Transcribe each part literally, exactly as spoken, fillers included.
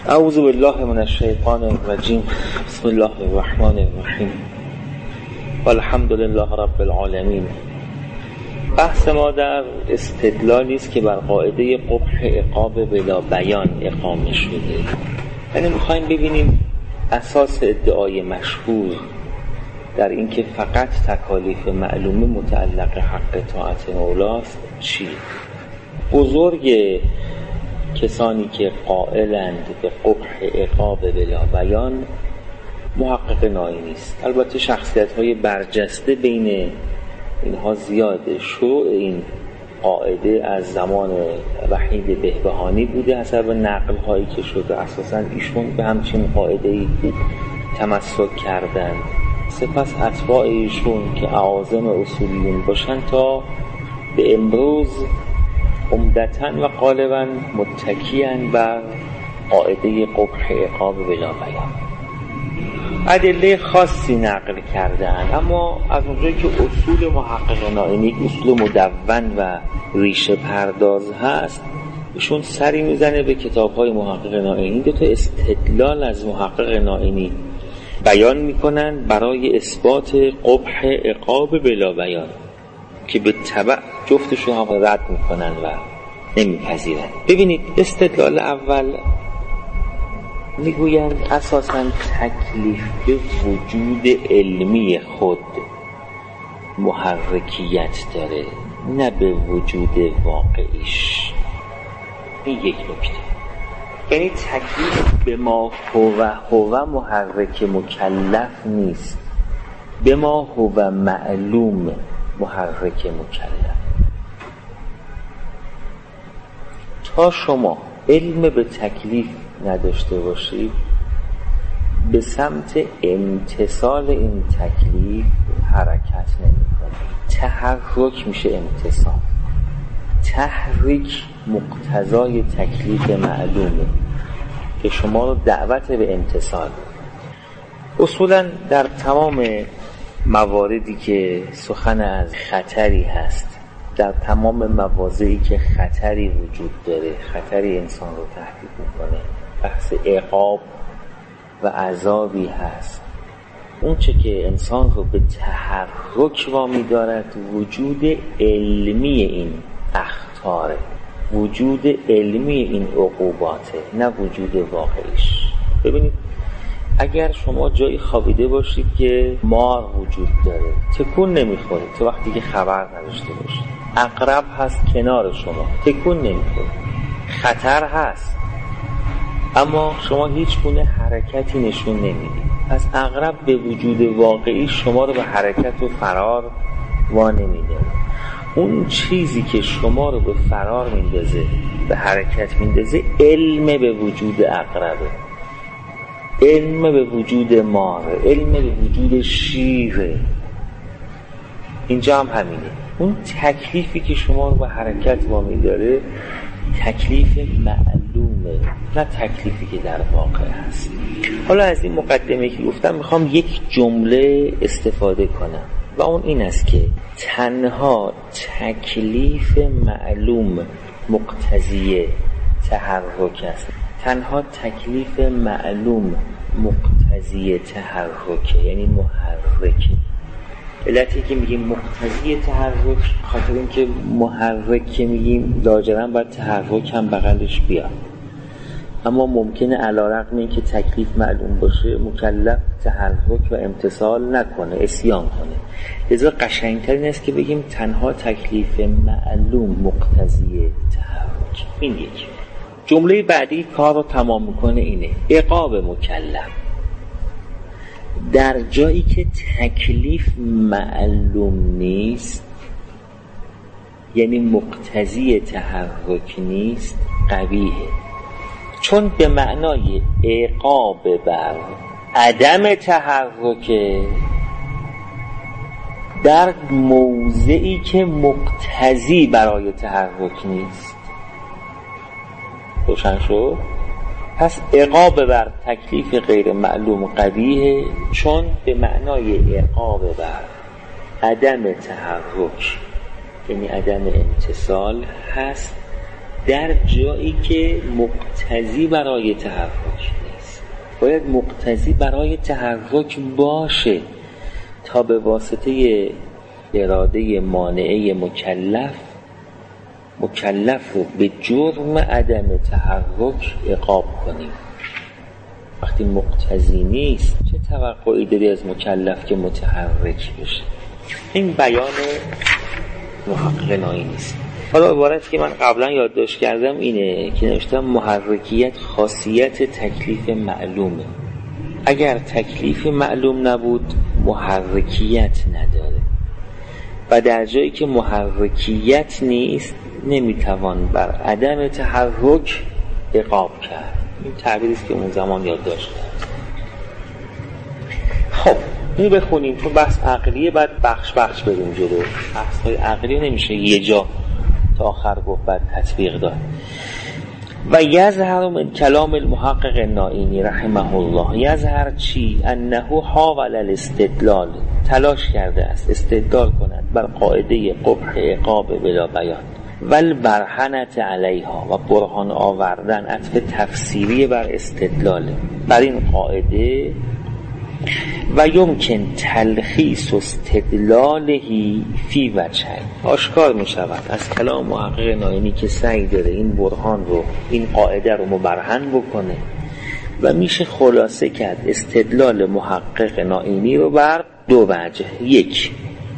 اعوذ بالله من الشیطان الرجیم. بسم الله الرحمن الرحیم. والحمد لله رب العالمین. بحث ما در استدلالی است که بر قاعده قبح عقاب بلا بیان اقامه شده. یعنی میخوایم ببینیم اساس ادعای مشهور در اینکه فقط تکالیف معلومه متعلق حق طاعت مولاست چی؟ بزرگ کسانی که قائلند به قبح عقاب بلا بیان محقق نائینی است. البته شخصیت‌های برجسته بین اینها زیاده. شروع این قاعده از زمان وحید بهبهانی بوده حسب نقل‌هایی که شده. اساساً ایشون به همچین قاعده‌ای تمسک کردند. سپس اتباع ایشون که اعاظم اصولیون باشند تا به امروز عمدتاً و غالباً متکیاً بر قاعده قبح عقاب بلا بیان. ادله خاصی نقل کردند، اما از اونجایی که اصول محقق نائینی اصول مدون و ریشه پرداز هست، ایشون سری میزنه به کتاب‌های محقق نائینی. دو تا استدلال از محقق نائینی بیان میکنن برای اثبات قبح عقاب بلا بیان که به تبع جفتشون هم رد میکنن و نمیپذیرن. ببینید، استدلال اول میگویند اساساً تکلیف به وجود علمی خود محرکیت داره، نه به وجود واقعیش. این یک نکته. یعنی تکلیف به ما هو هو محرک مکلف نیست، به ما هو معلوم محرک مکلف. تا شما علم به تکلیف نداشته باشید، به سمت امتثال این تکلیف حرکت نمی کنید. تحرک میشه امتثال. تحریک مقتضای تکلیف معلومه که شما رو دعوت به امتثال. اصولا در تمام مواردی که سخن از خطری هست، در تمام مواضعی که خطری وجود داره، خطری انسان رو تهدید میکنه، بحث عقاب و عذابی هست، اون چه که انسان رو به تحرک وامی دارد وجود علمی این اخطاره، وجود علمی این عقوباته، نه وجود واقعیش. ببینید، اگر شما جایی خوابیده باشید که مار وجود داره، تکون نمیخوره تو وقتی که خبر نداشته باشید. عقرب هست کنار شما، تکون نمیخوره. خطر هست اما شما هیچ گونه حرکتی نشون نمیدید. پس عقرب به وجود واقعی شما رو به حرکت و فرار وا نمیده. اون چیزی که شما رو به فرار میندازه، به حرکت میندازه، علم به وجود عقربه، علم به وجود ماره، علم به وجود شیره. اینجا هم همینه. اون تکلیفی که شما رو به حرکت وامی داره تکلیف معلومه، نه تکلیفی که در واقع هست. حالا از این مقدمه که گفتم میخوام یک جمله استفاده کنم و اون این است که تنها تکلیف معلوم مقتضی تحرک است. تنها تکلیف معلوم مقتضی تحرک، یعنی محرک. علتی که میگیم مقتضی تحرک، خاطر اینکه محرک که میگیم لاجرم باید تحرک هم بغلش بیاد، اما ممکنه علی‌رغم اینکه تکلیف معلوم باشه مکلف تحرک و امتثال نکنه، عصیان کنه. لذا قشنگتر این است که بگیم تنها تکلیف معلوم مقتضی تحرک. این یک جمله بعدی کار رو تمام میکنه. اینه عقاب مکلف در جایی که تکلیف معلوم نیست، یعنی مقتضی تحرک نیست، قبیحه. چون به معنای عقاب بر عدم تحرک در موضعی که مقتضی برای تحرک نیست. روشن شد؟ پس عقاب بر تکلیف غیر معلوم قبیحه، چون به معنای عقاب بر عدم تحرک یعنی عدم امتثال هست در جایی که مقتضی برای تحرک نیست. باید مقتضی برای تحرک باشه تا به واسطه اراده مانعه مکلف مکلف رو به جرم عدم تحرک عقاب کنیم. وقتی مقتضی نیست چه توقعی داری از مکلف که متحرک بشه؟ این بیان محقق نایی نیست. حالا عبارتی که من قبلا یادداشت کردم اینه که نوشتم محرکیت خاصیت تکلیف معلومه. اگر تکلیف معلوم نبود محرکیت نداره و در جایی که محرکیت نیست نمیتوان بر عدم تحرک عقاب کرد. این تعبیری است که اون زمان یادداشت کرد. خب اینو بخونیم چون بحث عقلیه، بعد بخش بخش بریم جلو. بحث های عقلی نمیشه یه جا تا آخر گفت بعد تطبیق داد. و یظهر من کلام المحقق نائینی رحمه الله، یظهر چی؟ انه حاول الاستدلال، تلاش کرده است استدلال کند بر قاعده قبح عقاب بلا بیان ول برهنت علیها، و برهان آوردن عطف تفسیری بر استدلال بر این قاعده. و یمکن تلخیص استدلالهی فی وجهین، آشکار می شود از کلام محقق نائینی که سعی داره این برهان رو، این قاعده رو مبرهن بکنه و میشه خلاصه کرد استدلال محقق نائینی رو بر دو وجه. یک،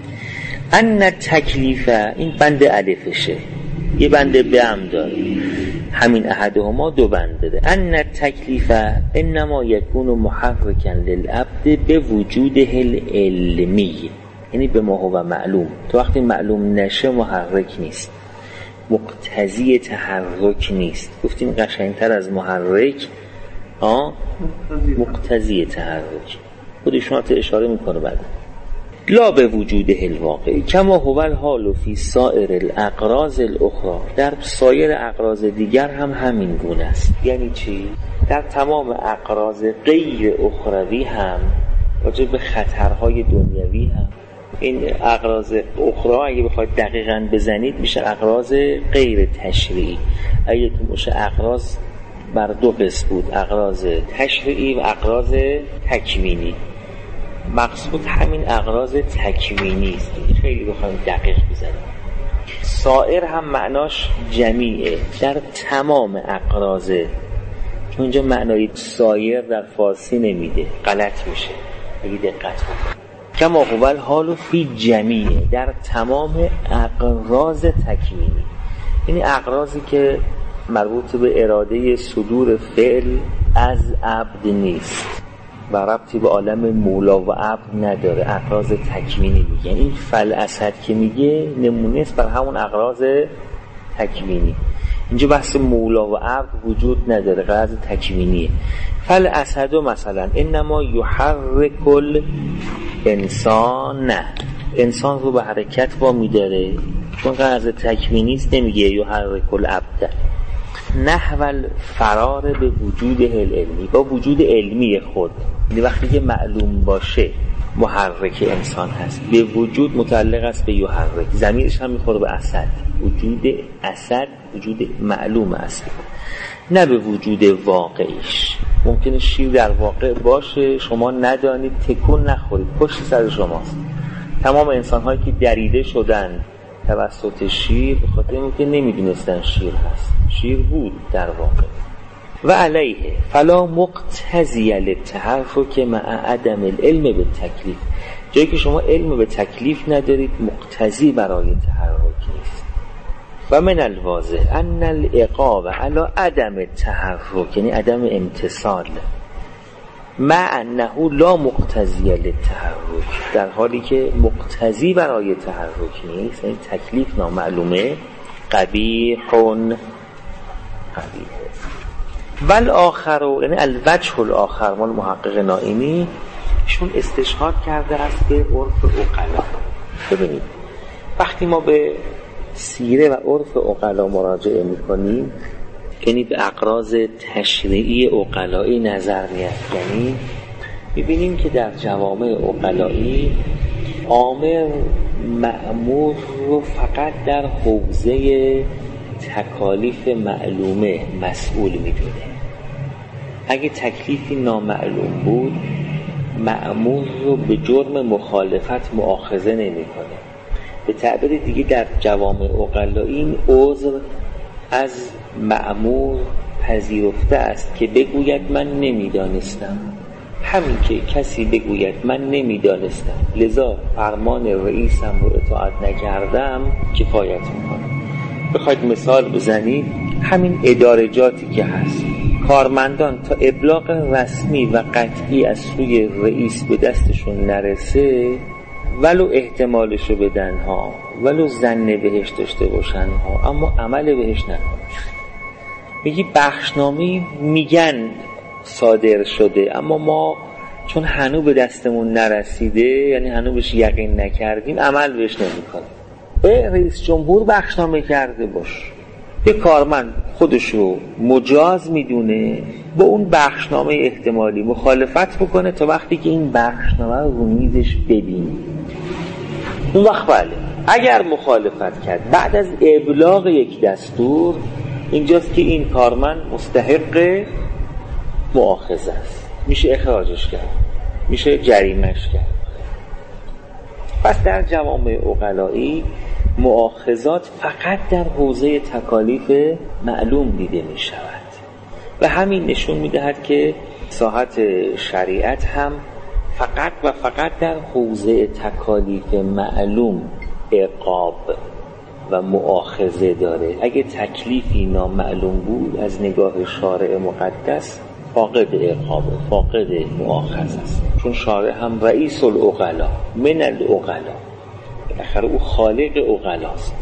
ان تکلیف، این بند الفشه، یه بند به هم داره، همین احدهما دو بند ده. ان تکلیف انما یکون محرکا للعبد به وجوده العلمی، یعنی به ما هو معلوم. تو وقتی معلوم نشه محرک نیست، مقتضی تحرک نیست. گفتیم قشنگتر از محرک آه مقتضی تحرک. خودشون تا اشاره میکنه بعد. لا به وجود الواقعی کما هو الحال فی سایر الاقراض الاخرى، در سایر اقراض دیگر هم همین گونه است. یعنی چی؟ در تمام اقراض غیر اخروی هم راجع به خطرهای دنیوی هم، این اقراض اخرى اگه بخواید دقیقاً بزنید میشه اقراض غیر تشریعی. اگه تو باشه اقراض بر دو قسم بود، اقراض تشریعی و اقراض تکوینی. مقصود همین اقراض تکوینی است. خیلی بخوایم دقیق بزنیم. سائر هم معناش جمیعه، در تمام اقراض، چون اینجا معنای سایر در فارسی نمیده، غلط میشه اگه دقت کنید. کما هو الحال فی جمیعه، در تمام اقراض تکوینی، یعنی اقراضی که مربوط به اراده صدور فعل از عبد نیست و ربطی به عالم مولا و عبد نداره، اقراض تکوینی میگه. این فل اسد که میگه نمونه است بر همون اقراض تکوینی. اینجا بحث مولا و عبد وجود نداره، قراض تکوینیه. فل اسد مثلا انما یحرک الانسان، نه انسان رو به حرکت با میداره، چون قراض تکوینی است نمیگه یحرک العبد. نحول فرار به وجود العلمی، با وجود علمی خود، یعنی وقتی که معلوم باشه محرک انسان هست، به وجود متعلق است به یحرک، ضمیرش هم میخوره به اسد، وجود اسد وجود معلوم است، نه به وجود واقعیش. ممکنه شیر در واقع باشه شما ندانید، تکون نخورید، پشت سر شماست. تمام انسان هایی که دریده شدن توسط شیر به خاطر اینکه نمیدونستن شیر هست، شیر بود در واقع. و علیه فلا مقتضی للتحرک مع عدم العلم بالتکلیف، جایی که شما علم به تکلیف ندارید مقتضی برای تحرک نیست. و من الواضح ان العقاب علی عدم التحرک، یعنی عدم امتثال، مع انه لا مقتضی للتحرک، در حالی که مقتضی برای تحرک نیست، این تکلیف نامعلومه، قبیح قبیح. ول آخر، یعنی الوجه الاخر، مال محقق نائینی شون استشهاد کرده است به عرف عقلا. ببینید وقتی ما به سیره و عرف عقلا مراجعه میکنیم، یعنی به اقراض تشریعی عقلایی نظر می‌افکنیم، می‌بینیم که در جوامع عقلایی آمر مأمور رو فقط در حوزه تکالیف معلومه مسئول میدونه. اگه تکلیفی نامعلوم بود مأمور رو به جرم مخالفت مؤاخذه نمیکنه. به تعبیر دیگه در جوامع عقلایی این عذر از مأمور پذیرفته است که بگوید من نمیدانستم. همین که کسی بگوید من نمیدانستم لذا فرمان رئیسم رو اطاعت نکردم کفایت میکنه. بخواید مثال بزنید همین ادارجاتی که هست، کارمندان تا ابلاغ رسمی و قطعی از سوی رئیس به دستشون نرسه ولو احتمالشو بدن ها، ولو ظن بهش داشته باشن ها، اما عمل بهش نکنن. میگی بخشنامه میگن صادر شده اما ما چون هنوز به دستمون نرسیده، یعنی هنوز بهش یقین نکردیم، عمل بهش نمیکنیم. به رئیس جمهور بخشنامه کرده باش، یه کارمند خودشو مجاز میدونه با اون بخشنامه احتمالی مخالفت بکنه تا وقتی که این بخشنامه رو رو میزش ببینی. اون وقت بله اگر مخالفت کرد بعد از ابلاغ یک دستور، اینجاست که این کارمند مستحق مؤاخذه است، میشه اخراجش کرد، میشه جریمه‌اش کرد. پس در جوامع عقلایی مؤاخذات فقط در حوزه تکالیف معلوم دیده می شود و همین نشون می دهد که ساحت شریعت هم فقط و فقط در حوزه تکالیف معلوم عقاب و مؤاخذه داره. اگه تکلیفی نامعلوم بود از نگاه شارع مقدس فاقد عقاب، فاقد مؤاخذه است، چون شارع هم رئیس العقلا من العقلا، بالاخره او خالق عقلاست.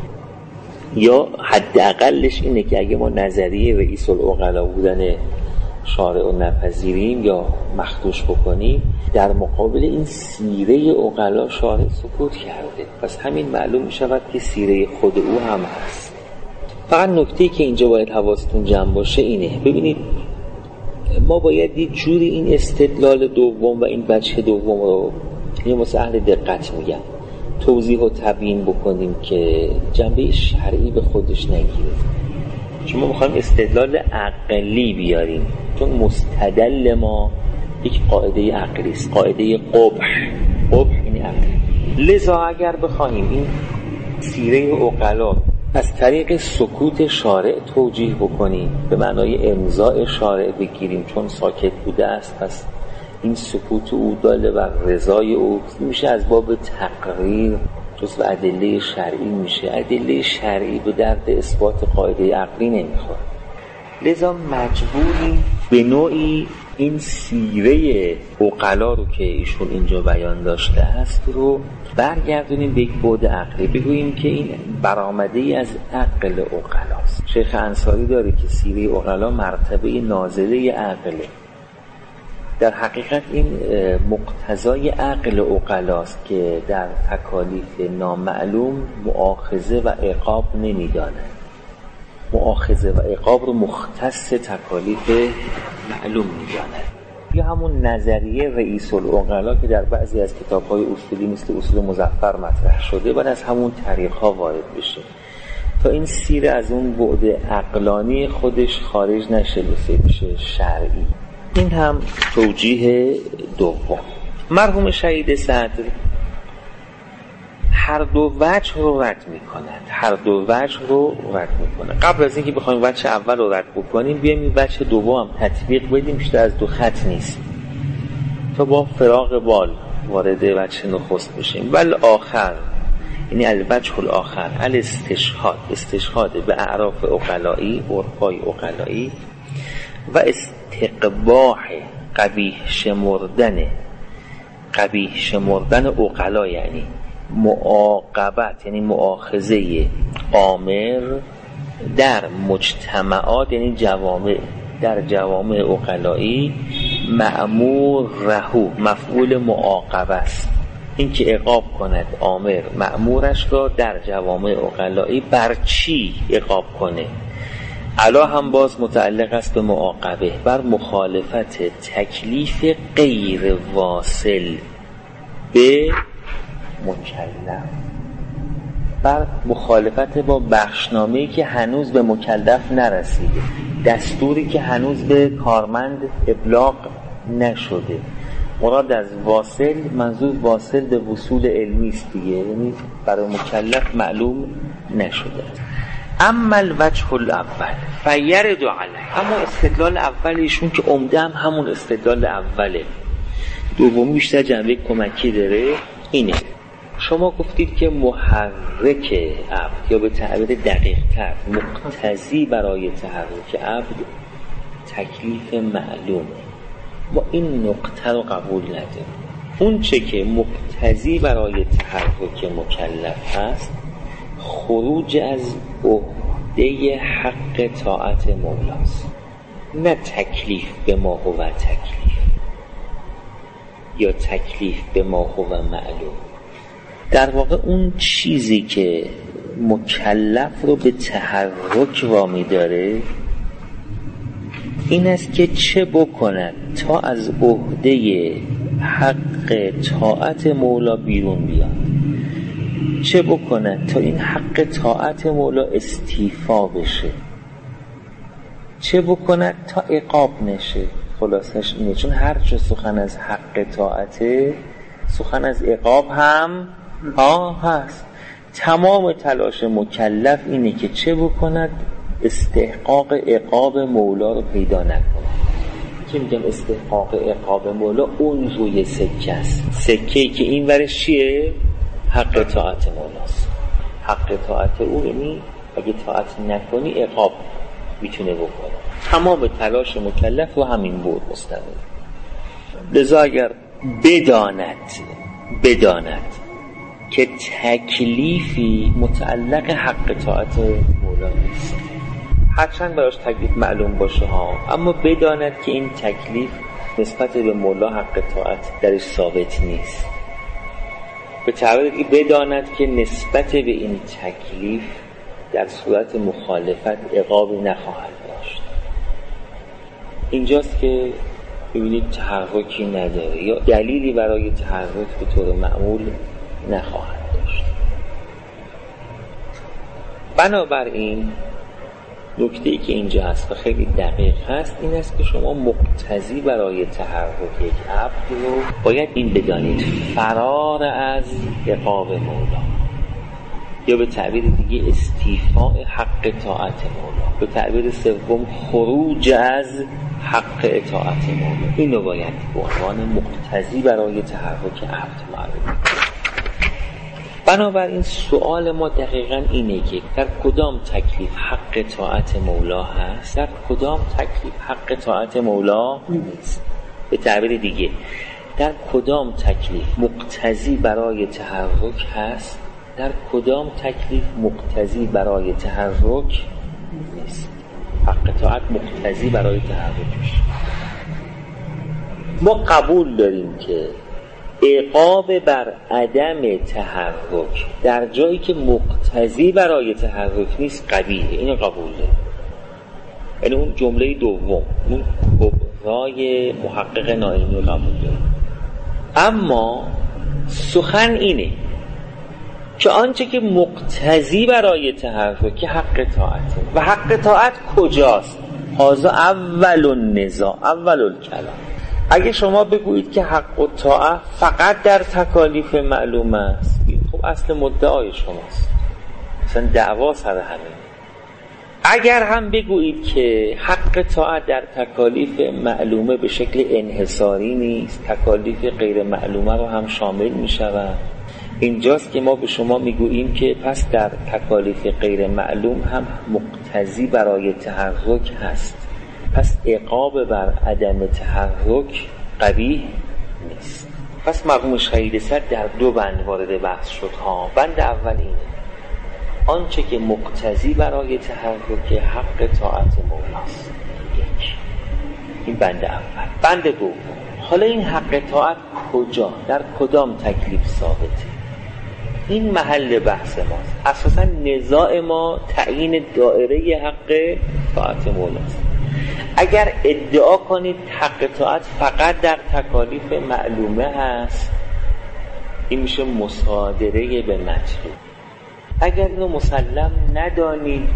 یا حداقلش اینه که اگه ما نظریه رئیس العقلا بودن شارع رو نپذیریم یا مخدوش بکنیم، در مقابل این سیره عقلا شارع سکوت کرده. پس همین معلوم می شود که سیره خود او هم هست. فقط نکته‌ای که اینجا باید حواستون جمع باشه اینه، ببینید ما باید یه جوری این استدلال دوم و این وجه دوم رو، یعنی واسه اهل دقت میگم، توضیح و تبیین بکنیم که جنبه شرعی به خودش نگیره. چون ما میخوایم استدلال عقلی بیاریم، چون مستدل ما یک قاعده عقلی است، قاعده قبح. قبح یعنی عقلی. لذا اگر بخوایم این سیره عقلا از طریق سکوت شارع توجیه بکنیم، به معنای امضاء شارع بگیریم چون ساکت بوده است، پس این سکوت او داله بر رضای او، میشه از باب تقریر جزو ادله شرعی میشه. ادله شرعی به درد اثبات قاعده عقلی نمیخوره. لذا مجبوریم به نوعی این سیره عقلا رو که ایشون اینجا بیان داشته است رو برگردونیم به یک بعد عقلی، بگوییم که این برآمده ای از عقل عقلاست. شیخ انصاری داره که سیره عقلا مرتبه نازله عقله. در حقیقت این مقتضای عقل عقلاست که در تکالیف نامعلوم مؤاخذه و عقاب نمیدانند. مؤاخذه و عقاب رو مختص تکالیف معلوم میدانند. یا همون نظریه رئیس العقلا که در بعضی از کتاب‌های اصولی مثل اصول مظفر مطرح شده، باید از همون طریق‌ها وارد بشه تا این سیره از اون بعد عقلانی خودش خارج نشه بشه شرعی. این هم توجیه دوم. مرحوم شهید صدر هر دو وجه رو رد میکنند، هر دو وجه رو رد میکنند. قبل از اینکه بخوایم وجه اول رو رد بکنیم، بیایم این وجه دوم هم تطبیق بدیم، بیشتر از دو خط نیست تا با فراغ بال وارد وجه نخست بشیم. ولی آخر، یعنی الوجه الاخر الاستشهاد، استشهاد به اعراف عقلایی، عرفای عقلایی و استقباح قبیح شمردن قبیح شمردن عقلا، یعنی معاقبت، یعنی مؤاخذه آمر در مجتمعات، یعنی جوامع، در جوامع عقلایی مأمور رهو، مفعول معاقبه است. این که عقاب کند آمر مأمورش را در جوامع عقلایی بر چی عقاب کنه؟ علا هم باز متعلق است به معاقبه، بر مخالفت تکلیف غیر واصل به مکلف، پیغمبر مخالفت با بخشنامه‌ای که هنوز به مکلف نرسیده، دستوری که هنوز به کارمند ابلاغ نشده. مراد از واصل، منظور واصل به وصول علمی است دیگه، یعنی برای مکلف معلوم نشده. اما الوجه الاول فیرد علیه، اما استدلال اولیشون که عمده هم همون استدلال اوله، دومی بیشتر جنبه کمکی داره، اینه شما گفتید که محرک عبد یا به تعبیر دقیق تر مقتضی برای تحرک عبد تکلیف معلوم. ما این نقطه رو قبول نداریم. اون چه که مقتضی برای تحرک مکلف هست خروج از عهده حق طاعت مولاست، نه تکلیف به ما هو تکلیف یا تکلیف به ما هو معلوم. در واقع اون چیزی که مکلف رو به تحرک وامی داره این است که چه بکند تا از عهده حق طاعت مولا بیرون بیاد، چه بکند تا این حق طاعت مولا استیفا بشه، چه بکند تا عقاب نشه. خلاصش اینه، چون هر چه سخن از حق طاعته سخن از عقاب هم ها هست. تمام تلاش مکلف اینه که چه بکند استحقاق عقاب مولا رو پیدا نکنه. که میگم استحقاق عقاب مولا اون روی سکه است، سکه‌ای که این ورش چیه؟ حق طاعت مولاست. حق طاعت او یعنی اگه طاعت نکنی عقاب میتونه بکنه. تمام تلاش مکلف رو همین بود مستقل. لذا اگر بداند بداند که تکلیفی متعلق حق طاعت مولا نیست، هرچند براش تکلیف معلوم باشه ها، اما بداند که این تکلیف نسبت به مولا حق طاعت درش ثابت نیست. به تعبیر دیگه بداند که نسبت به این تکلیف در صورت مخالفت عقابی نخواهد داشت. اینجاست که ببینید تحرکی نداره یا دلیلی برای تحرک به طور معمول نخواهد داشت. بنابراین نکته‌ای که اینجا هست و خیلی دقیق هست این است که شما مقتضی برای تحرک یک عبد رو باید این بدانید: فرار از عقاب مولا، یا به تعبیر دیگه استیفاء حق طاعت مولا، به تعبیر سوم خروج از حق اطاعت مولا. اینو باید به عنوان مقتضی برای تحرک عبد معلوم. بنابراین سوال ما دقیقاً اینه که در کدام تکلیف حق طاعت مولا هست، در کدام تکلیف حق طاعت مولا نیست. به تعبیر دیگه در کدام تکلیف مقتضی برای تحرک هست، در کدام تکلیف مقتضی برای تحرک نیست. حق طاعت مقتضی برای تحرکش. ما قبول داریم که عقاب بر عدم تحرک در جایی که مقتضی برای تحرک نیست قبیحه. اینو قبول داریم. یعنی اون جمله دوم، اون کبرای محقق نائینی رو قبول داریم. اما سخن اینه که آنچه که مقتضی برای تحرک حق طاعته و حق طاعت کجاست؟ هذا اول النزاع، اول الکلام. اگه شما بگویید که حق و طاعت فقط در تکالیف معلوم است، خب اصل مدعای شماست، مثلا دعوا سر همه. اگر هم بگویید که حق طاعت در تکالیف معلومه به شکل انحصاری نیست، تکالیف غیر معلومه رو هم شامل می شود، اینجاست که ما به شما میگوییم که پس در تکالیف غیر معلوم هم مقتضی برای تحرک هست، پس عقاب بر عدم تحرک قبیح نیست. پس مفهوم خیلی صد در دو بند وارد بحث شد ها. بند اول اینه: آنچه که مقتضی برای تحرک حق طاعت مولاست. یک، این بند اول. بند دوم: حالا این حق طاعت کجا، در کدام تکلیف ثابته؟ این محل بحث ماست. اساسا نزاع ما تعیین دایره حق طاعت مولاست. اگر ادعا کنید حق طاعت فقط در تکالیف معلومه هست، این میشه مصادره به مطلوب. اگر اینو مسلم ندانید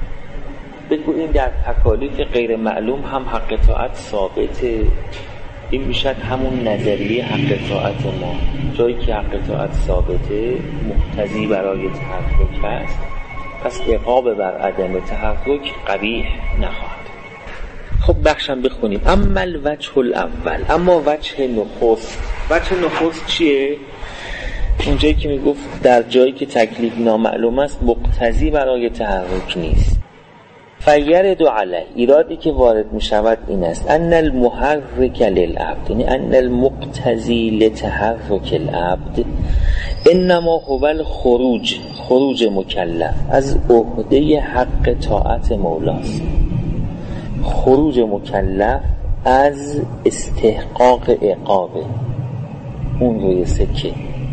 بگو این در تکالیف غیر معلوم هم حق طاعت ثابته، این میشد همون نظریه حق طاعت ما. جایی که حق طاعت ثابته مقتضی برای تحقق است، پس عقاب بر عدم تحقق قبیح نخواهد. خب بخشم بخونیم. اما الوجه الاول، اما وجه نخست. وجه نخست چیه؟ اونجایی که میگفت در جایی که تکلیف نامعلوم است مقتضی برای تحرک نیست. فیرد علیه، ایرادی که وارد می شود این است ان المحرک للعبد، یعنی ان المقتضی لتحرک العبد انما هو الخروج، خروج مکلف از عهده حق طاعت مولاست. خروج مکلف از استحقاق عقابه، اون روی سکه.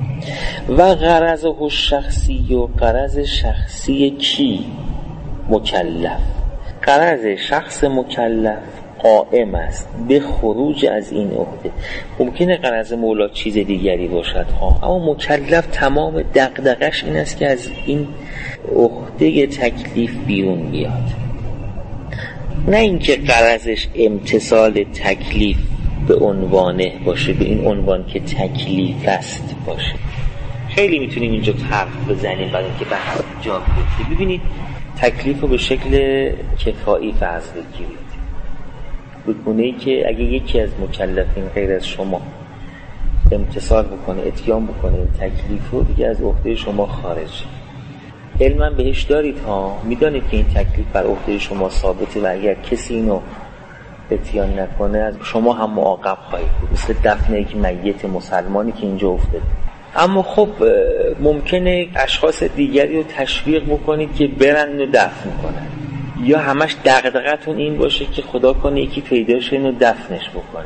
و غرضه الشخصی، و غرض شخصی کی؟ مکلف. غرض شخص مکلف قائم است به خروج از این عهده. ممکنه غرض مولا چیز دیگری باشد ها، اما مکلف تمام دغدغش این است که از این عهده تکلیف بیرون بیاد، نه اینکه غرضش امتثال تکلیف به عنوانه باشه، به این عنوان که تکلیف است باشه. خیلی میتونیم اینجا حرف بزنیم برای اینکه بحث جا بیفته. ببینید تکلیف رو به شکل کفایی فرض بگیرید، به گونه‌ای که اگه یکی از مکلفین غیر از شما امتثال بکنه، اتیان بکنه این تکلیف رو، دیگه از عهده شما خارج. علما بهش دارید ها، میدانید که این تکلیف بر عهده شما ثابته و اگر کسی اینو اتیان نکنه از شما هم معاقب خواهید بود، مثل دفن یک میت مسلمانی که اینجا افتاده. اما خب ممکنه اشخاص دیگری رو تشویق بکنید که برن و دفن کنن، یا همش دغدغتون این باشه که خدا کنه یکی پیدا شه اینو دفنش بکنه.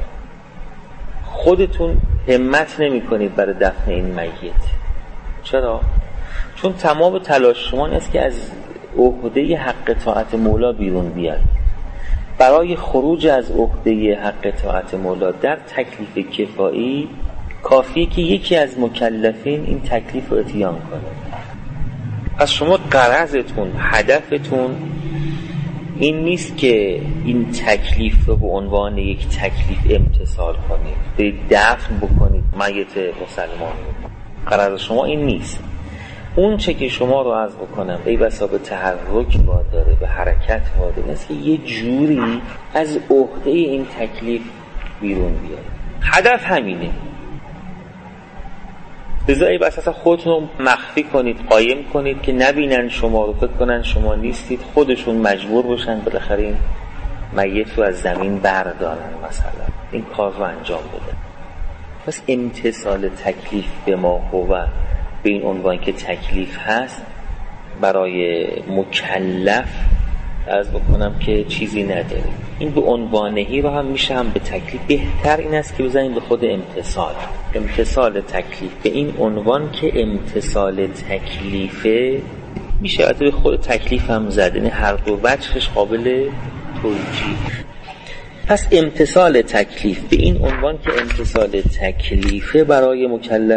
خودتون همت نمی کنید برای دفن این میت. چرا؟ چون تمام تلاش شما است که از عهده حق طاعت مولا بیرون بیاد. برای خروج از عهده حق طاعت مولا در تکلیف کفایی کافیه که یکی از مکلفین این تکلیف رو اتیان کنه. پس شما غرضتون، هدفتون این نیست که این تکلیف رو به عنوان یک تکلیف امتثال کنید، برید دفن بکنید میت مسلمان. غرض شما این نیست. اون چه که شما رو عرض بکنم ای بسا به تحرک واداره، به حرکت واداره، است که یه جوری از عهده این تکلیف بیرون بیاد. هدف همینه. لذا ای بسا خودتون رو مخفی کنید، قایم کنید که نبینن شما رو، فکر کنن شما نیستید، خودشون مجبور باشن بالاخره این میت رو از زمین بردارن، مثلا این کار رو انجام بدن. پس امتثال تکلیف به ما هو، به این عنوان که تکلیف هست برای مکلف عرض بکنم که چیزی نداره. این به عنوانهی رو هم میشه هم به تکلیف. بهتر این است که بزنید به خود امتثال. امتثال تکلیف به این عنوان که امتثال تکلیفه میشه به خود تکلیف هم زد، یعنی هر دو وجهش قابل توجیه. پس امتثال تکلیف به این عنوان که امتثال تکلیفه برای مکلف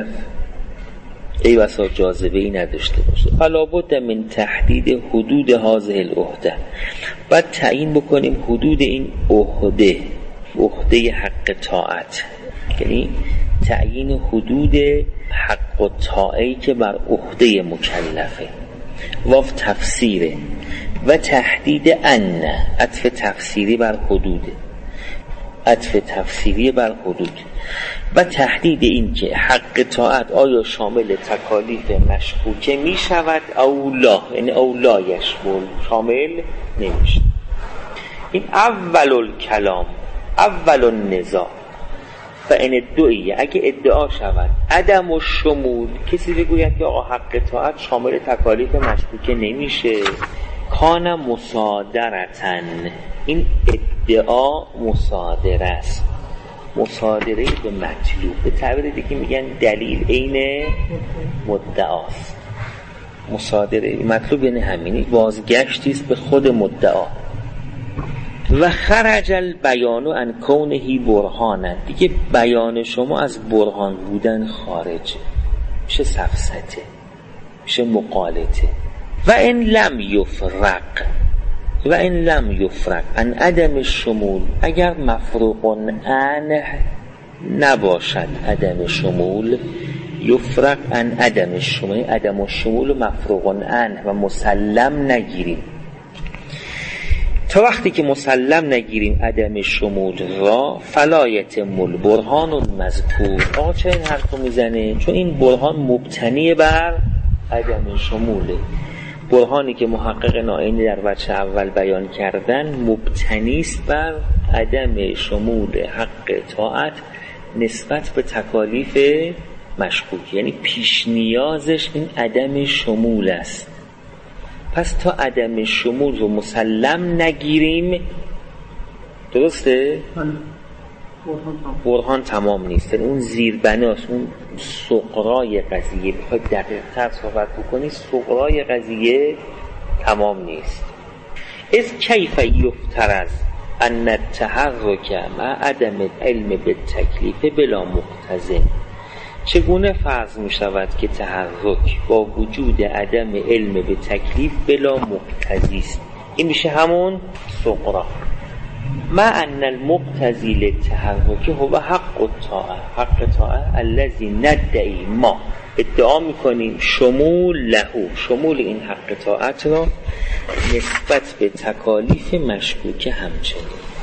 ای بسا جاذبه ای نداشته باشه. فلا بد من تحدید حدود هذه العهده، بعد تعیین بکنیم حدود این عهده، عهده حق طاعت، یعنی تعیین حدود حق و طاعتی که بر عهده مکلفه. واو تفسیره و تحدید ان، عطف تفسیری بر حدوده، عطف تفسیری بر حدود، و تحدید این که حق طاعت آیا شامل تکالیف مشکوکه می شود او لا، یعنی او لا یشمل، شامل نمیشه. این اول الکلام، اول النزاع. و این ادعایی اگه ادعا شود عدم و شمول، کسی بگوید که آقا حق طاعت شامل تکالیف مشکوکه نمیشه، کان مصادرتن، این ادعا مصادره است، مصادره به مطلوب، به تعبیر دیگه میگن دلیل عین مدعاست. مصادره مطلوب یعنی همینی، بازگشتی است به خود مدعا. و خرج البیان عن کونه برهانا، دیگه بیان شما از برهان بودن خارجه، میشه سفسطه. میشه مقالطه. و این لم یفرق و این لم یفرق عن عدم شمول، اگر مفروق عنه نباشد عدم شمول، یفرق عن عدم شمول، عدم شمول و مفروق عنه و مسلم نگیریم. تا وقتی که مسلم نگیریم عدم شمول را، فلا یتم البرهان المذکور. آقا چرا این حرف رو میزنه؟ چون این برهان مبتنی بر عدم شموله. برهانی که محقق نائینی در وجه اول بیان کردن مبتنی است بر عدم شمول حق طاعت نسبت به تکالیف مشکوک، یعنی پیش نیازش این عدم شمول است. پس تا عدم شمول رو مسلم نگیریم، درسته؟ برهان تمام نیست. اون زیربناست، اون سغرای قضیه، بخواید دقیق تر صحبت بکنی، سغرای قضیه تمام نیست. از کیف یفترض ان التحرک مع عدم علم بالتکلیف بلا مقتضی، چگونه فرض می شود که تحرک با وجود عدم علم به تکلیف بلا مقتضی است؟ این میشه همون سغرا. مع ان المقتضی للتحرک هو حق الطاعه، حق طاعه الذی ندعی، ما ادعا میکنیم شمول لهو، شمول این حق طاعت را نسبت به تکالیف مشکوک همچنین.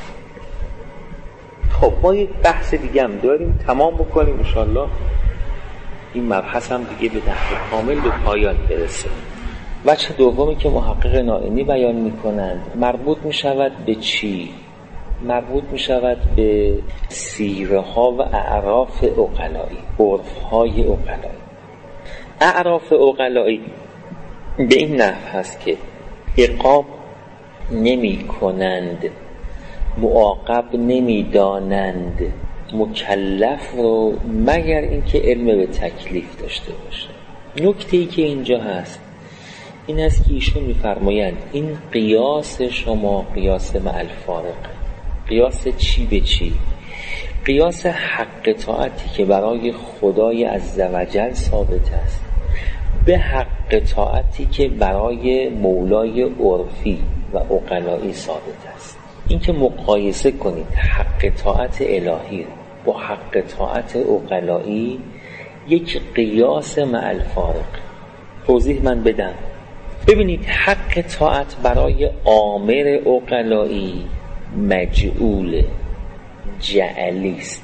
خب ما یک بحث دیگه هم داریم، تمام بکنیم انشاءالله این مبحث هم دیگه به تحقیق کامل به پایان برسه. وجه دومی که محقق نائینی بیان میکنند مربوط میشود به چی؟ مربوط میشود به سیره ها و اعراف عقلایی، عرف های عقلایی. اعراف عقلایی به این نحو هست که عقاب نمی کنند، معاقب نمی دانند مکلف رو مگر اینکه علم به تکلیف داشته باشه. نکته‌ای که اینجا هست این است که ایشون می‌فرمایند این قیاس شما قیاس مع الفارق، قیاس چی به چی؟ قیاس حق طاعتی که برای خدای عزوجل ثابت است به حق طاعتی که برای مولای عرفی و عقلایی ثابت است. این که مقایسه کنید حق طاعت الهی با حق طاعت عقلایی یک قیاس مع الفارق. توضیح من بدم. ببینید حق طاعت برای آمر عقلایی مجعول جعلی است.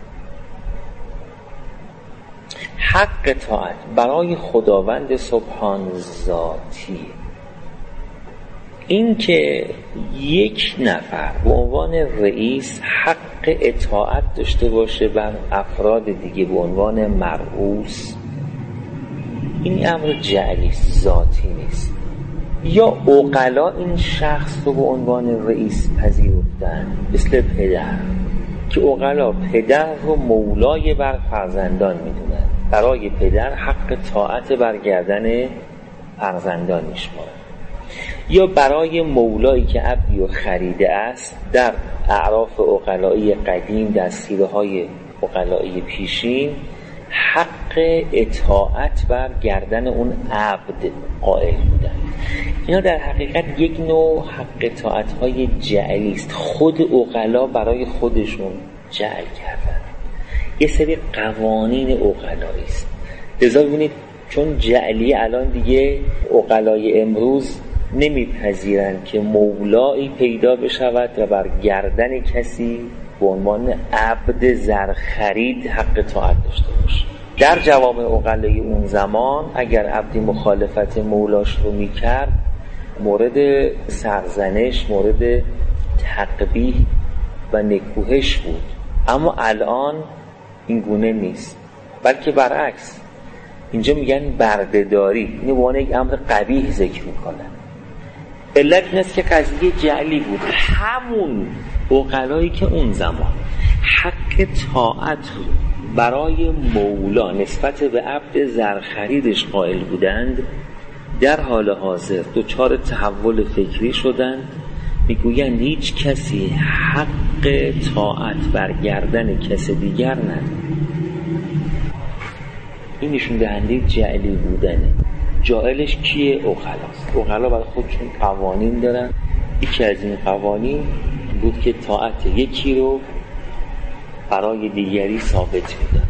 حق طاعت برای خداوند سبحان ذاتی، این که یک نفر به عنوان رئیس حق اطاعت داشته باشه بر افراد دیگه به عنوان مرئوس، این امر جعلی ذاتی نیست. یا عقلا این شخص رو به عنوان رئیس پذیرفتن، مثل پدر که عقلا پدر رو مولای بر فرزندان میدونن، برای پدر حق طاعت بر گردن فرزندان میشمارن. یا برای مولایی که عبدی و خریده است، در اعراف عقلایی قدیم در سیره های عقلایی پیشین حق اطاعت بر گردن اون عبد قائل بودن. اینا در حقیقت یک نوع حق اطاعت های جعلی است، خود عقلا برای خودشون جعل کردن، یه سری قوانین عقلایی است. لذا ببینید چون جعلی الان دیگه عقلای امروز نمیپذیرند که مولایی پیدا بشود و بر گردن کسی به عنوان عبد زرخرید حق طاعت داشته باشه. در جوامع عقلای اون زمان اگر عبدی مخالفت مولاش رو میکرد مورد سرزنش، مورد تقبیح و نکوهش بود. اما الان این گونه نیست، بلکه برعکس اینجا میگن بردهداری، اینو به عنوان یک امر قبیح ذکر میکنن. علت این است که قضیه جعلی بود. همون عقلایی که اون زمان حق طاعت رو برای مولا نسبت به عبد زرخریدش قائل بودند، در حال حاضر دچار تحول فکری شدند، میگویند هیچ کسی حق طاعت بر گردن کس دیگر نداره. این نشون دهنده جعلی بودنه. جائلش کیه؟ عقلاست. عقلا برای خودشون قوانین دارن. یکی از این قوانین بود که طاعت یکی رو برای دیگری ثابت میدن.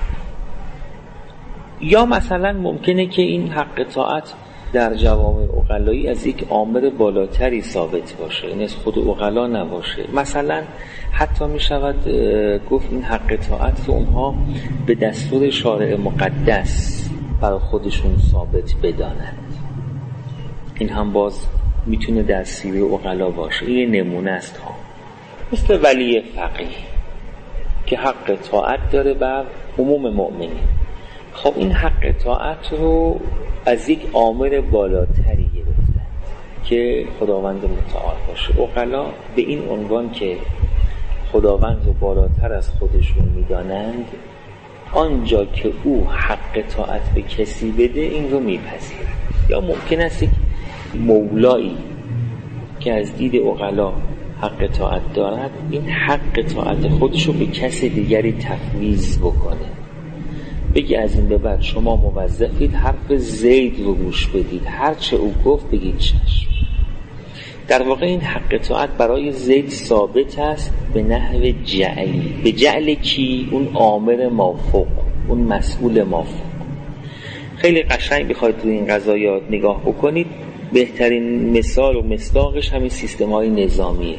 یا مثلا ممکنه که این حق طاعت در جوامع عقلایی از یک آمر بالاتری ثابت باشه، این از خود عقلا نباشه. مثلا حتی می شود گفت این حق طاعت رو اونها به دستور شارع مقدس برای خودشون ثابت بدانند. این هم باز میتونه در سیره عقلا باشه. این نمونه است ها. مثل ولی فقیه که حق طاعت داره بر عموم مؤمنین. خب این حق طاعت رو از یک آمر بالاتری گرفتند که خداوند متعال باشه. عقلا به این عنوان که خداوند رو بالاتر از خودشون میدانند، آنجا که او حق طاعت به کسی بده این رو میپذیرند. یا ممکن است یک مولایی که از دید عقلا حق طاعت دارد، این حق طاعت خودش رو به کسی دیگری تفویض بکنه، بگی از این به بعد شما موظفید حرف زید رو گوش بدید، هرچه او گفت بگید چشم. در واقع این حق طاعت برای زید ثابت است به نحو جعلی. به جعل کی؟ اون آمر مافوق، اون مسئول مافوق. خیلی قشنگ بخواید تو این قضایات نگاه بکنید، بهترین مثال و مصداقش همین سیستم‌های نظامیه.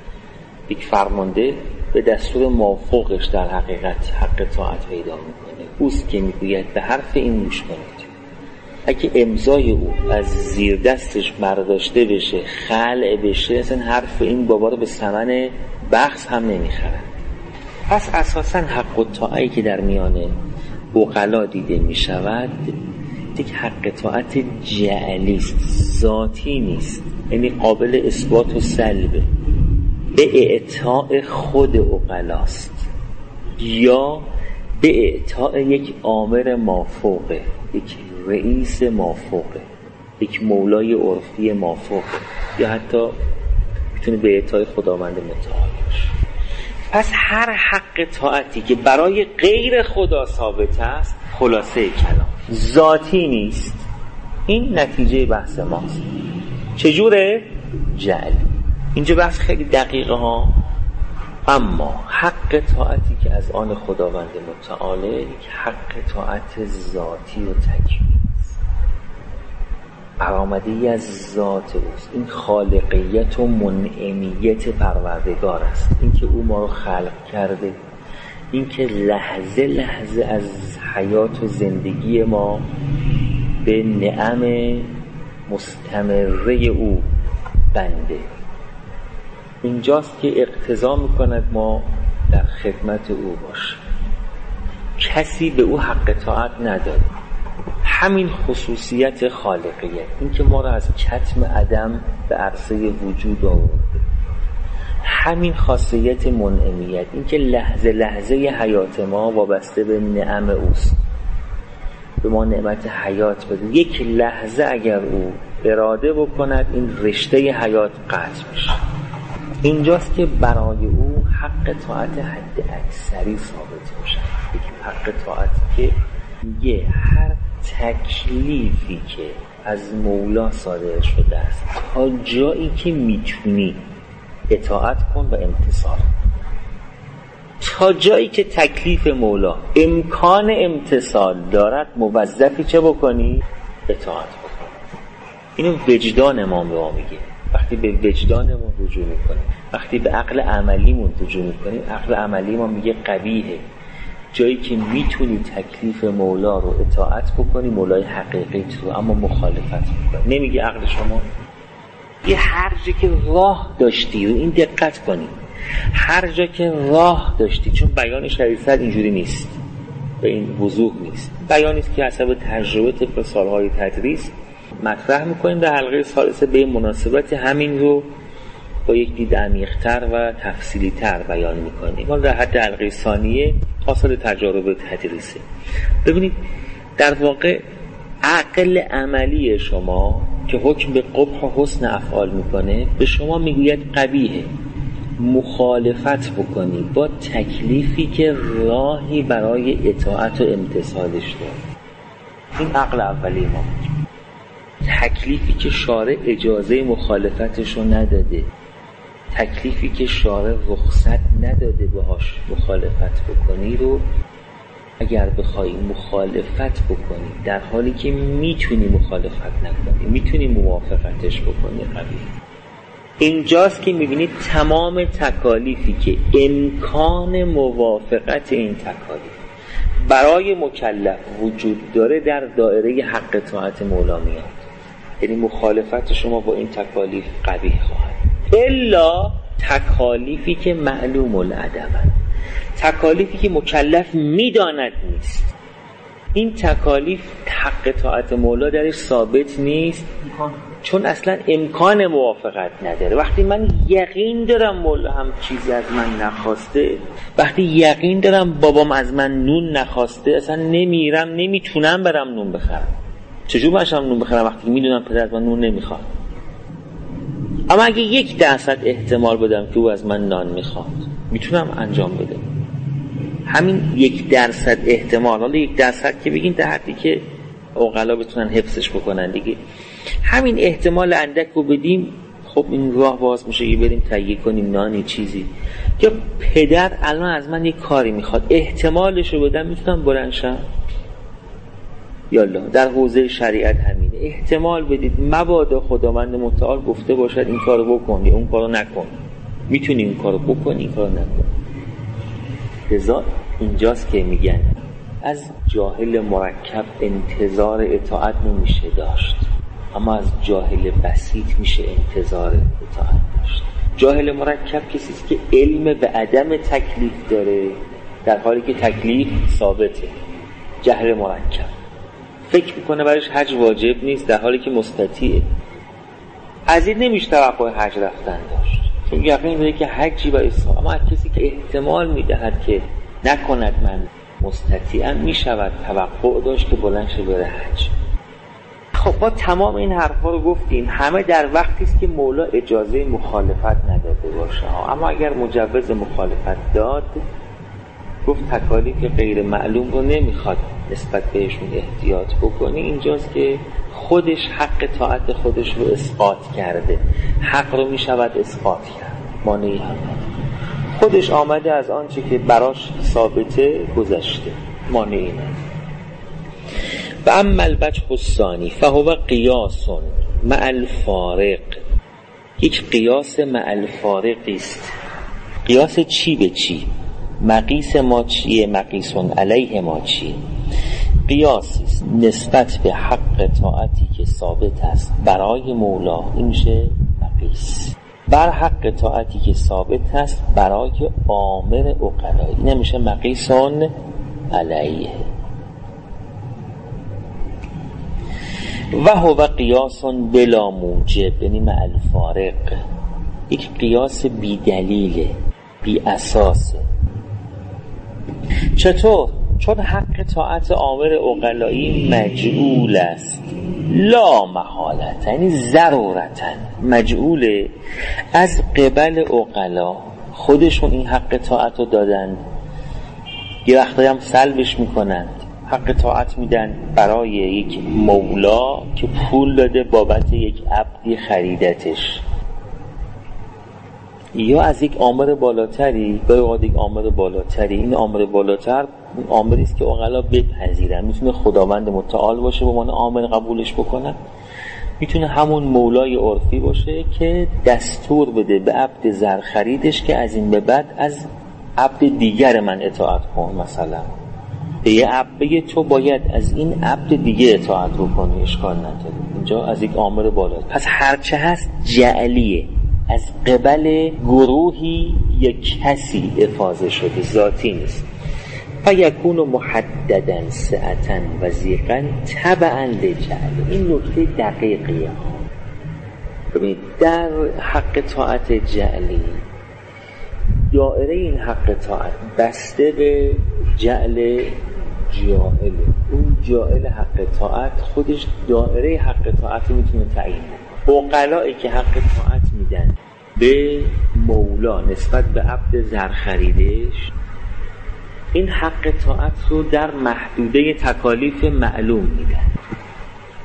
یک فرمانده به دستور مافوقش در حقیقت حق طاعت پیدا میکنه. اوست که میگوید به حرف این گوش کنید. اگه امضای او از زیر دستش برداشته بشه، خلع بشه، اصلا حرف این بابا رو به ثمن بخس هم نمیخرن. پس اساسا حق طاعتی که در میان عقلا دیده میشود یک حق طاعت جعلی است، ذاتی نیست، یعنی قابل اثبات و سلبه، به اعطاء خود عقلاست یا به اعطاء یک آمر مافوقه، یک رئیس مافوقه، یک مولای عرفی مافوقه، یا حتی میتونه به اعطاء خداوند متعال باشه. پس هر حق طاعتی که برای غیر خدا ثابت است، خلاصه کلام ذاتی نیست. این نتیجه بحث ماست. چجوره؟ جعل. اینجا بحث خیلی دقیقه ها. اما حق طاعتی که از آن خداوند متعاله، یک حق طاعت ذاتی و تکوینی است، برآمده‌ای از ذات اوست. این خالقیت و منعمیت پروردگار است، این که او ما رو خلق کرده، این که لحظه لحظه از حیات و زندگی ما به نعم مستمره او بنده. اینجاست که اقتضا میکند ما در خدمت او باشیم. کسی به او حق طاعت نداره. همین خصوصیت خالقیت، این که ما را از کتم عدم به عرصه وجود آورده، همین خاصیت منعمیت، این که لحظه لحظه حیات ما وابسته به نعم اوست، به ما نعمت حیات بده. یک لحظه اگر او اراده بکند این رشته حیات قطع میشه. اینجاست که برای او حق طاعت حد اکثری ثابت میشه. یک حق طاعت که میگه هر تکلیفی که از مولا صادر شده است تا جایی که میتونی اطاعت کن و امتثال، تا جایی که تکلیف مولا امکان امتثال دارد موظفی چه بکنی؟ اطاعت بکن. اینو وجدان ما به ما میگه. وقتی به وجدانمون رجوع میکنیم، وقتی به عقل عملیمون رجوع میکنیم، عقل عملی ما میگه قبیحه. جایی که میتونی تکلیف مولا رو اطاعت بکنی، مولای حقیقی رو، اما مخالفت میکنی. نمیگه عقل شما یه هر جا که راه داشتی، و این دقت کنی، هر جا که راه داشتی، چون بیان شریعت اینجوری نیست، به این وضوح نیست، بیانی است که حسب تجربه طبق سالهای تدریس مطرح میکنیم. در حلقه ثالثه به مناسبت همین رو با یک دید عمیق‌تر و تفصیلی‌تر بیان میکنیم. ما در حد حلقه ثانیه حاصل تجارب تدریسه. ببینید در واقع عقل عملی شما که حکم به قبح و حسن افعال میکنه، به شما میگوید قبیحه، مخالفت بکنی با تکلیفی که راهی برای اطاعت و امتثالش داره. این عقل اولی ما. تکلیفی که شارع اجازه مخالفتش رو نداده، تکلیفی که شارع رخصت نداده باهاش مخالفت بکنی رو اگر بخوای مخالفت بکنی در حالی که میتونی مخالفت نکنی، میتونی موافقتش بکنی، قبیل. اینجاست که میبینید تمام تکالیفی که امکان موافقت این تکالیف برای مکلف وجود داره در دایره حق طاعت مولا میاد. یعنی مخالفت شما با این تکالیف قبیح خواهد، الا تکالیفی که معلوم العدمن، تکالیفی که مکلف میداند نیست. این تکالیف حق طاعت مولا درش ثابت نیست چون اصلا امکان موافقت نداره. وقتی من یقین دارم مولا هم چیزی از من نخواسته، وقتی یقین دارم بابام از من نون نخواسته، اصلا نمیرم، نمیتونم برم نون بخرم. چجور باشم نون بخرم وقتی میدونم پدر از من نون نمیخواد؟ اما اگه یک درصد احتمال بدم که او از من نان میخواد، میتونم انجام بده. همین یک درصد احتمال، حالا یک درصد که بگین در حدی که عقلا بتونن حفظش بکنن دیگه، همین احتمال اندک رو بدیم، خب این راه باز میشه که بریم تهیه کنیم نانی چیزی. یا پدر الان از من یک کاری میخواد، احتمالش رو بدم، میتونم بلند شم؟ یالا در حوزه شریعت همینه، احتمال بدید، مبادا خداوند متعال گفته باشد این کارو بکن یا اون کارو نکن، میتونی این کارو بکنی این کارو نکن. لذا اینجاست که میگن از جاهل مرکب انتظار اطاعت نمیشه داشت، اما از جاهل بسیط میشه انتظار اطاعت داشت. جاهل مرکب کسی است که علم به عدم تکلیف داره در حالی که تکلیف ثابته. جهل مرکب فکر میکنه برایش حج واجب نیست در حالی که مستطیعه. از این نمیشه توقع حج رفتن داشت چون یقین داره که حجی برای ثابت. اما از کسی که احتمال میدهد که نکند من مستطیعم، میشود توقع داشت که بلند شه بره حج. خب با تمام این حرفا رو گفتیم، همه در وقتی است که مولا اجازه مخالفت نداده باشه. اما اگر مجوز مخالفت داد، گفت تکالیف غیر معلوم رو نمیخواد نسبت بهشون احتیاط بکنی، اینجاست که خودش حق طاعت خودش رو اسقاط کرده. حق رو میشود اسقاط کرد، مانعی هم خودش آمده از آنچه که براش ثابته گذشته، مانعی هم. و اما الوجه الثانی فهو قیاس مع الفارق، یک قیاس مع الفارقی است. قیاس چی به چی؟ مقیس ما چیه؟ مقیس علیه ما چیه؟ قیاسی است نسبت به حق طاعتی که ثابت است برای مولا، این میشه مقیس، بر حق طاعتی که ثابت است برای آمر عقلایی، این میشه مقیس علیه. و هو قیاس بلا موجب، یعنی مع الفارق، یک قیاس بی دلیله، بی اساسه. چطور؟ چون حق طاعت آمر عقلایی مجعول است، لا محالت، یعنی ضرورتا مجعوله از قبل عقلا. خودشون این حق طاعت رو دادند، یه وقتی هم سلبش میکنند. حق طاعت میدن برای یک مولا که پول داده بابت یک عبدی خریدتش، یا از یک آمر بالاتری به یک آمر بالاتری. این آمر بالاتر آمری است که عقلا بپذیرن. میتونه خداوند متعال باشه به عنوان آمر قبولش بکنن، میتونه همون مولای عرفی باشه که دستور بده به عبد زر خریدش که از این به بعد از عبد دیگر من اطاعت کن. مثلا به یه عبد تو باید از این عبد دیگه اطاعت بکنی، اشکال نداره. اینجا از یک آمر بالا. پس هرچه هست جعلیه، از قبل گروهی یک کسی افاضه شده، ذاتی نیست. فیکون محددا سعتا و ضیقا تبعا لجعل. این نکته دقیقیه. ببینید در حق طاعت جعلی، دائره این حق طاعت بسته به جعل جاهل. اون جاهل حق طاعت خودش دائره حق طاعت میتونه تعیین کنه. عقلایی که حق طاعت میدن به مولا نسبت به عبد زر خریدش، این حق طاعت رو در محدوده تکالیف معلوم میدن.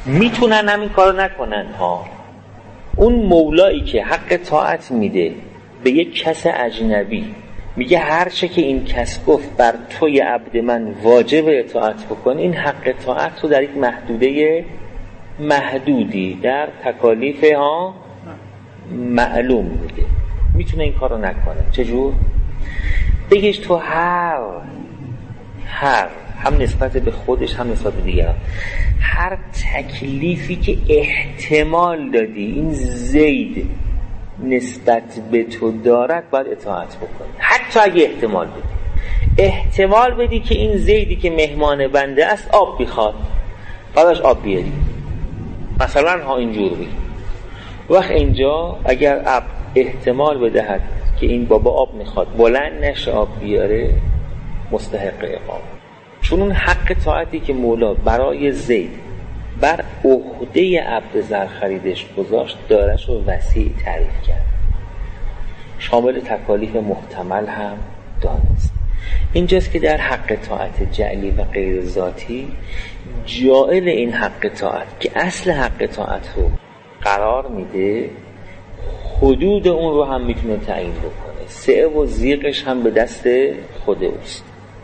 میتونن همین کارو نکنن ها. اون مولایی که حق طاعت میده به یک کس اجنبی، میگه هر چه که این کس گفت بر توی عبد من واجب اطاعت بکن، این حق طاعت رو در یک محدوده محدودی در تکالیف ها معلوم میده. میتونه این کارو نکنه. چجور؟ بگیش تو هر هر هم نسبت به خودش هم نسبت به دیگران، هر تکلیفی که احتمال دادی این زید نسبت به تو دارد باید اطاعت بکنی، حتی اگه احتمال بدی احتمال بدی که این زیدی که مهمان بنده است آب بخواد، بعدش آب بیاری مثلا ها، اینجور بگی. وقت اینجا اگر اب احتمال بدهد که این بابا آب میخواد بلند نشه آب بیاره، مستحق عقاب. چون اون حق طاعتی که مولا برای زید بر عهده عبد زر خریدش گذاشت دارش رو وسیع تعریف کرد، شامل تکالیف محتمل هم دانست. اینجاست که در حق طاعت جعلی و غیر ذاتی جائل این حق طاعت که اصل حق طاعت رو قرار میده، حدود اون رو هم میتونه تعیین بکنه، سعه و زیغش هم به دست خود اوست.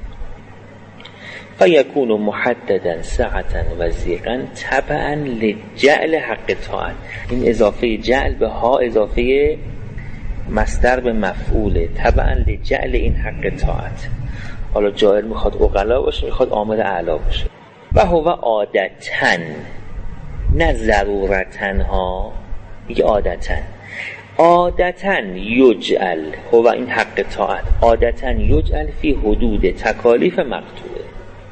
فیکون محددا سعتا و زیغا تبعا لجعل حق طاعت. این اضافه جعل به ها اضافه مصدر به مفعوله، تبعا لجعل این حق طاعت. حالا جائل میخواد اقلا باشه، میخواد عامل اعلا باشه. و هو عادتاً نه ضرورتاً ها، میگه عادتاً عادتاً یجعل، هو این حق طاعت عادتاً یجعل فی حدود تکالیف مقتوله.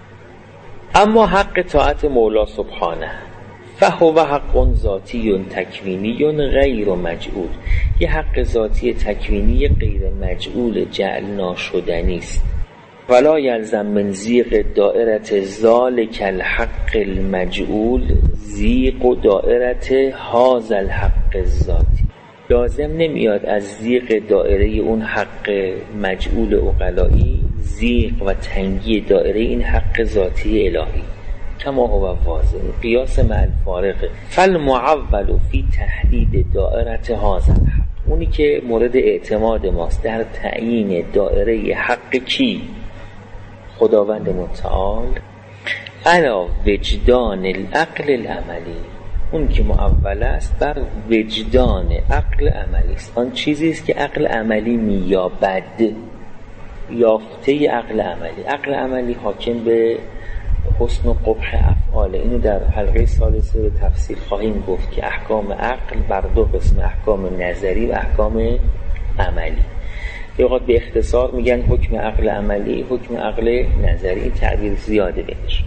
اما حق طاعت مولا سبحانه فهو حق ذاتی تکوینی غیر مجعول، یه حق ذاتی تکوینی غیر مجعول جعل ناشدنی است. ولا یلزم من زیغ دائرت ذالک الحق المجعول زیغ و دائرت هذا الحق ذاتی. لازم نمیاد از زیغ دائره اون حق مجعول عقلایی زیغ و تنگی دائره این حق ذاتی الهی. کما هو واضح قیاس مع الفارق فالمعول فی تحدید دائرت هذا الحق، اونی که مورد اعتماد ماست در تعیین دائره حق کی؟ خداوند متعال علا وجدان العقل العملی، اون که معول است بر وجدان عقل عملی است. آن چیزی است که عقل عملی مییابد، یافته عقل عملی. عقل عملی حاکم به حسن و قبح افعال. اینو در حلقه ثالثه به تفصیل خواهیم گفت که احکام عقل بر دو قسم، احکام نظری و احکام عملی. یه وقت به اختصار میگن حکم عقل عملی، حکم عقل نظری. این تعبیر زیاده بهش.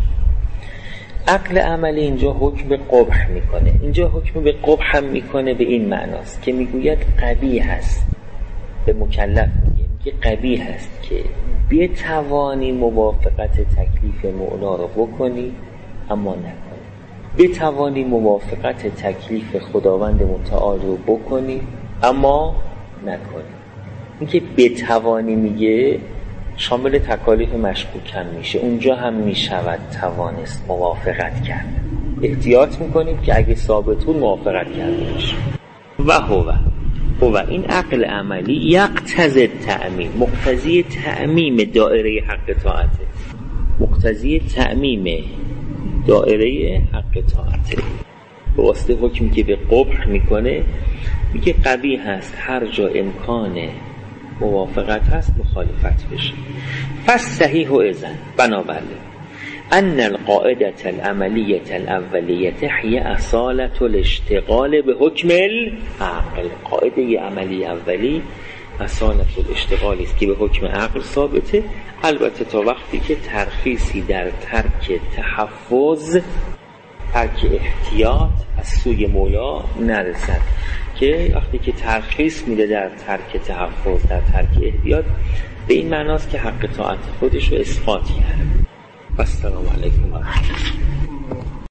عقل عملی اینجا حکم به قبح میکنه، اینجا حکم به قبح هم میکنه به این معناست که میگوید قبیح هست، به مکلف میگه میگه قبیح هست که بتوانی موافقت تکلیف مولا رو بکنی اما نکنی، بتوانی موافقت تکلیف خداوند متعال رو بکنی اما نکنی. اینکه بتوانی میگه شامل تکالیف مشکوک هم میشه، اونجا هم میشود توانست موافقت کرد. احتیاط میکنیم که اگه ثابتون موافقت کرده باشه. و هو هو این عقل عملی یقتضی تعمیم، مقتضی تعمیم دائره حق طاعته، مقتضی تعمیم دائره حق طاعته. به واسطه حکمی که به قبح میکنه میگه قبیح هست هر جا امکان موافقت هست مخالفت بشه. پس صحیح و اذن بنابراین ان القاعده العملیه الاولیه هی اصاله الاشتغال به حکم العقل. قاعده عملی اولی اصاله الاشتغال است که به حکم عقل ثابته، البته تا وقتی که ترخیصی در ترک تحفظ، ترک احتیاط از سوی مولا نرسد، که وقتی که ترخیص میده در ترک تحفظ، در ترک احتیاط، به این معناست که حق طاعت خودش رو اثبات کرده. السلام علیکم و رحمت الله.